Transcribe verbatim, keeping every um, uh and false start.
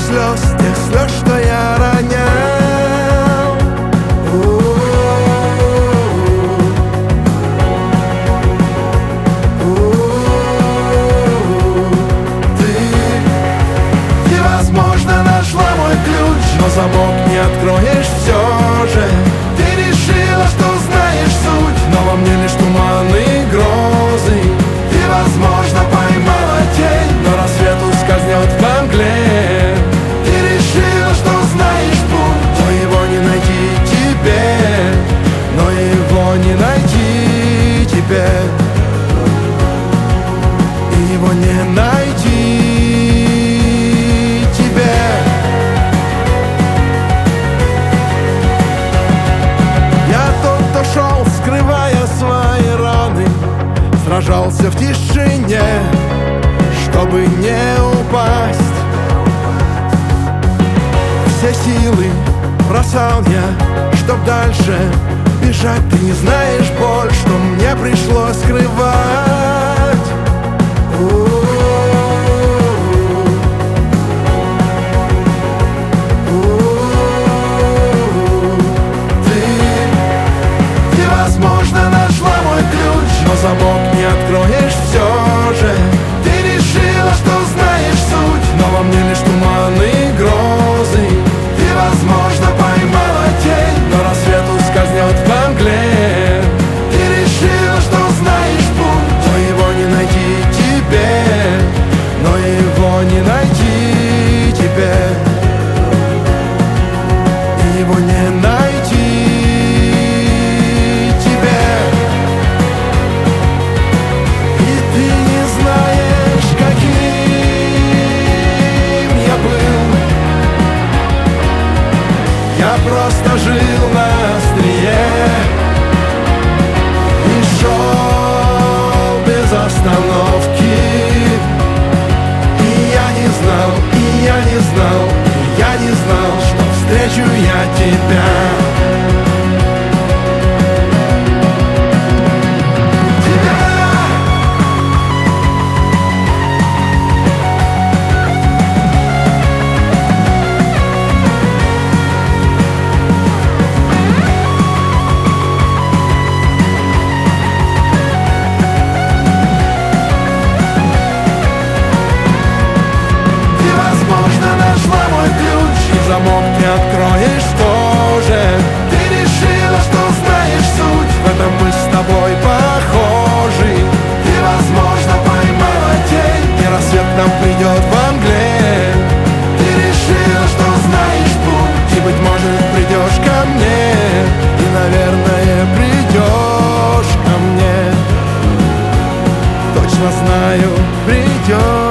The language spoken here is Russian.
слез, тех слез, что я ронял. Ты, ты, возможно, нашла мой ключ, но замок не откроешь все же. Ты решила, что знаешь суть, но во мне лишь туман и грозы. Ты, возможно, поймала тень, но рассвет ускользнет во мгле. Ты решила, что знаешь путь, но его не найти тебе, но его не найти тебе, и его не найти тебе. Я тот, кто шел, скрывая свои раны, сражался в тишине, чтобы не упасть. Все силы бросал я, чтоб дальше бежать. Ты не знаешь боль, что мне пришлось скрывать. Ты, ты, возможно, нашла мой ключ, но замок не откроешь все же. Ты решила, что знаешь суть, но во мне лишь туман и грозы. Ты, возможно, поймала тень, но рассвет ускользнет во мгле. Ты решила, что знаешь путь, но его не найти тебе, но его не найти тебе, и его не найти тебе. И ты не знаешь, каким я был. Я просто жил на острие и шел без остановки. И я не знал, и я не знал, и я не знал, что встречу я тебя. Замок не откроешь тоже. Ты решила, что знаешь суть, в этом мы с тобой похожи. Ты, возможно, поймала тень, и рассвет нам придет во мгле. Ты решила, что знаешь путь, и, быть может, придешь ко мне. И, наверное, придешь ко мне. Точно знаю, придешь.